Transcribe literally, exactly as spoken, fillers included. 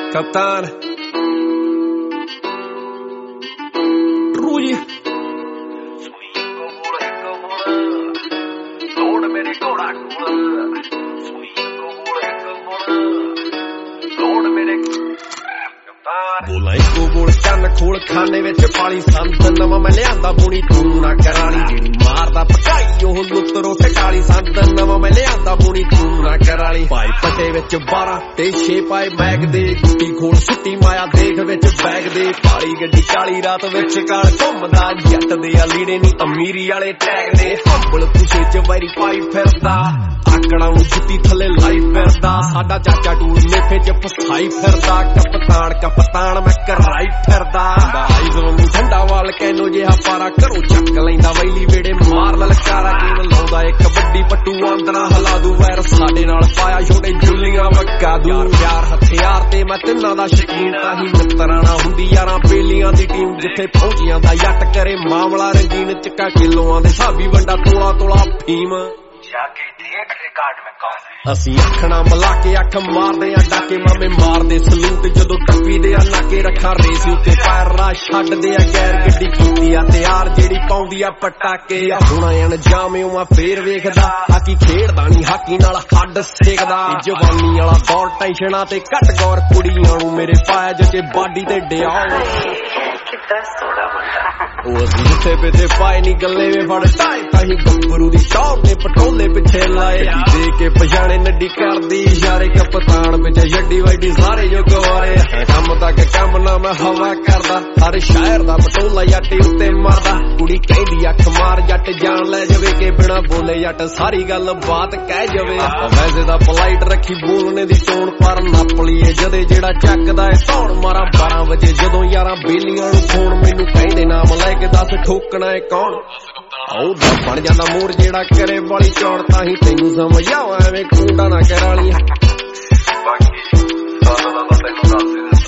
Kaptan Rui Swingo bola eko bola Lord mere koda kola Swingo bola eko bola Lord mere ਬੋਲਾ ਇੱਕੋ ਬੋਲ ਕੰਨ ਖੋਲ ਖਾਨੇ ਵਿੱਚ ਪਾਲੀ ਸੰਤ ਨਵਾਂ ਮੈਂ ਲਿਆਂਦਾ ਬੁਣੀ ਤੂੰ ਨਾ ਕਰਾਲੀ ਜਿਹੜੀ ਮਾਰਦਾ ਪਕਾਈ ਉਹ ਲੁੱਤਰੋ ਠਕਾਲੀ ਸੰਤ ਨਵਾਂ ਮੈਂ ਲਿਆਂਦਾ ਬੁਣੀ ਤੂੰ ਨਾ ਕਰਾਲੀ ਭਾਈ ਪਟੇ ਵਿੱਚ ਬਾਰਾਂ ਤੇ ਛੇ ਪਾਏ ਮੈਗ ਦੇ ਗੁੱਟੀ ਖੋਲ ਸੁੱਟੀ ਮਾਇਆ ਦੇਖ ਵਿੱਚ ਬੈਗ ਦੇ ਪਾਲੀ ਗੱਡੀ ਕਾਲੀ ਰਾਤ ਵਿੱਚ ਕਾਲ ਘੁੰਮਦਾ ਜੱਟ ਦੇ ਆ ਲੀੜੇ ਨੀ ਅਮੀਰੀ ਵਾਲੇ ਟੈਗ ਦੇ ਹੰਬਲ ਪੁਸ਼ੇ ਚ ਵੈਰੀ ਪਾਈ ਫਿਰਦਾ ਆਕੜਾਂ ਨੂੰ ਜੁੱਤੀ ਥੱਲੇ ਲਾਈ ਫਿਰਦਾ ਸਾਡਾ ਚਾਚਾ ਟੂਲ ਮੇਫੇ ਚ ਫਸਾਈ ਫਿਰਦਾ ਕਪਤਾਨ ਕਪਤਾਨ ਮੈਂ ਕਰਾਈ ਫਿਰਦਾ ਬਾਈ ਜ਼ੋਨ ਠੰਡਾ ਵਾਲ ਕੈਨੋ ਜਿਹਾ ਪਾਰਾ ਘਰੋਂ ਚੱਕ ਲੈਂਦਾ ਵੈਲੀ ਵੇੜੇ ਮਾਰ ਲਲਕਾਰਾ ਗੇਮ ਲਾਉਂਦਾ ਏ ਕਬੱਡੀ ਪੱਟੂ ਆਂਦਰਾ ਹਲਾ ਦੂ ਵੈਰ ਸਾਡੇ ਨਾਲ ਪਾਇਆ ਛੋਟੇ ਜੁੱਲੀਆਂ ਵਕਾ ਦੂ ਯਾਰ ਹਥਿਆਰ ਤੇ ਮੈਂ ਤਿੰਨਾਂ ਦਾ ਸ਼ਕੀਨ ਤਾਂ ਹੀ ਮਿੱਤਰਾਂ ਨਾਲ ਹੁੰਦੀ ਯਾਰਾਂ ਬੇਲੀਆਂ ਦੀ ਟੀਮ ਜਿੱਥੇ ਪਹੁੰਚੀਆਂ ਦਾ ਜੱਟ ਕਰੇ ਮਾਮਲਾ ਰੰਗੀਨ ਚੱਕਾ ਕਿਲੋਆਂ ਦੇ ਸਾਬੀ ਵੰਡਾ ਤੋਲਾ ਤੋਲਾ ਫੀਮ जाके देख रिकॉर्ड में कौन है ਅਸੀਂ ਅੱਖਾਂ ਮਿਲਾ ਕੇ ਅੱਖ ਮਾਰਦੇ ਆ ਡਾਕੇ ਮਾਮੇ ਮਾਰਦੇ ਸਲੂਟ ਜਦੋਂ ਟੱਪੀਦੇ ਆ ਨਾਕੇ ਰੱਖਾਂ ਰੇਸ ਉੱਤੇ ਪੈਰਾਂ ਛੱਡਦੇ ਆ ਗੈਰ ਗੱਡੀ ਕੀਤੀ ਆ ਤਿਆਰ ਜਿਹੜੀ ਪਾਉਂਦੀ ਆ ਪਟਾਕੇ ਹੁਣ ਅਣਜਾਮਿਓ ਆ ਫੇਰ ਵੇਖਦਾ ਹਾਕੀ ਖੇਡਦਾ ਨਹੀਂ ਹਾਕੀ ਨਾਲ ਹੱਡ ਸੇਕਦਾ ਜਵਾਨੀ ਵਾਲਾ ਦੌਰ ਟੈਨਸ਼ਨਾਂ ਤੇ ਘੱਟ ਗੌਰ ਕੁੜੀਆਂ ਨੂੰ ਮੇਰੇ ਪਾਇਆ ਜੇ ਬਾਡੀ ਤੇ ਡਿਆਉ ਉਹ ਅਸੀਂ ਜਿੱਥੇ ਪਿੱਛੇ ਪਾਏ ਨੀ ਗੱਲੇ ਵੇ ਫੜ ਟਾਏ ਤਾਂ ਹੀ ਗੱਭਰੂ ਦੀ ਟੌਰ ਨੇ ਪਟੋਲੇ ਪਿੱਛੇ ਲਾਏ ਦੇ ਕੇ ਪਛਾਣੇ ਨੱਡੀ ਕਰਦੀ ਇਸ਼ਾਰੇ ਕਪਤਾਨ ਪਿੱਛੇ ਛੱਡੀ ਵੈਡੀ ਸਾਰੇ ਜੋ ਗਵਾਰੇ ਕੰਮ ਤੱਕ ਕੰਮ ਨਾ ਮੈਂ ਹਵਾ ਕਰਦਾ ਹਰ ਸ਼ਾਇਰ ਦਾ ਪਟੋਲਾ ਜੱਟ ਉੱਤੇ ਮਾਰਦਾ ਕੁੜੀ ਕਹਿੰਦੀ ਅੱਖ ਮਾਰ ਜੱਟ ਜਾਣ ਲੈ ਜਾਵੇ ਕਿ ਬਿਨਾ ਬੋਲੇ ਜੱਟ ਸਾਰੀ ਗੱਲ ਬਾਤ ਕਹਿ ਜਾਵੇ ਵੈਸੇ ਦਾ ਪਲਾਈਟ ਰੱਖੀ ਬੋਲਣੇ ਦੀ ਚੋਣ ਪਰ ਨੱਪ ਲਈਏ ਜਦੇ ਜਿਹੜਾ ਚੱਕਦਾ ਏ ਧੌਣ ਮਾਰਾਂ ਬਾਰਾਂ ਵਜੇ ਜਦੋਂ ਯਾਰਾਂ ਬੇਲੀਆਂ ਨੂੰ ਫੋਨ ਮੈਨੂੰ ਕਹਿੰਦੇ ਨਾਮ ਲੈ ਕੇ ਦੱਸ ਠੋਕਣਾ ਏ ਕੌਣ ਉਹਦਾ ਬਣ ਜਾਂਦਾ ਮੋਰ ਜਿਹੜਾ ਕਰੇ ਵਾਲੀ ਚੌੜ ਤਾਂ ਹੀ ਤੈਨੂੰ ਸਮਝ ਆਵਾ ਐਵੇਂ ਕੂੰਡਾ ਨਾ ਕਰਾਲੀ बाकी दादा दादा तेनू दस